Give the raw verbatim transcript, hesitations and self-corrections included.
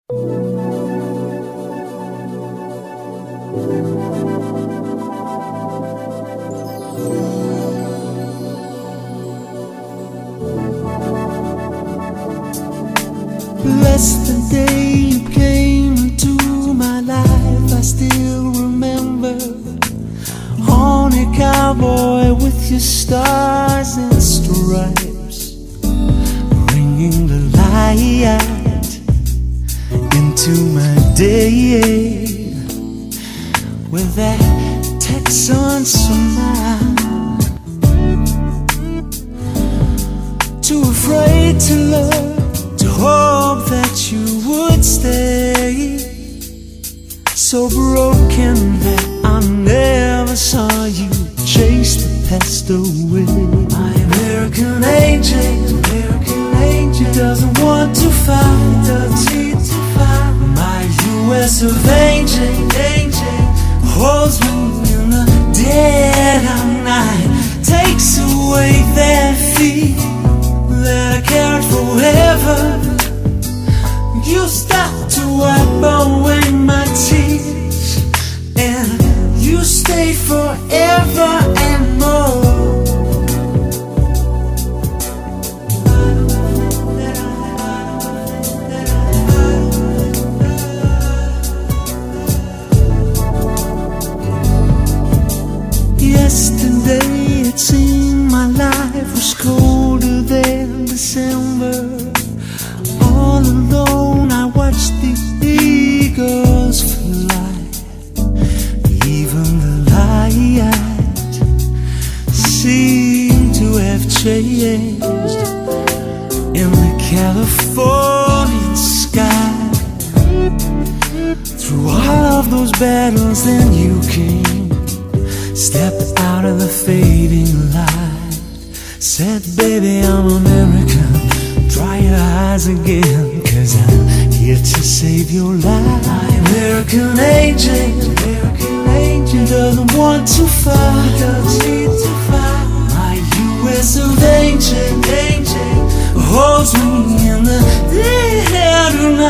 Bless the day you came into my life. I still remember, horny cowboy with your stars and stripes, bringing the light into my day with that Texan smile. Too afraid to love, to hope that you would stay. So broken that I never saw you chase the past away. My American angel, American angel, doesn't want to fight, doesn't need to fight. My U S of angel, angel, holds me in the dead of night, takes away that fear that I carried forever. You stop to wipe away my tears, and you stay forever and more. Yesterday it seemed my life was colder than December. All alone I watched the eagles fly. Even the light seemed to have changed in the Californian sky. Through all of those battles then you came, stepped out of the fading light, said, baby, I'm American, dry your eyes again, cause I'm here to save your life. My American angel, American angel, doesn't want to fight, doesn't need to fight. My U S of angel, angel, holds me in the dead of night.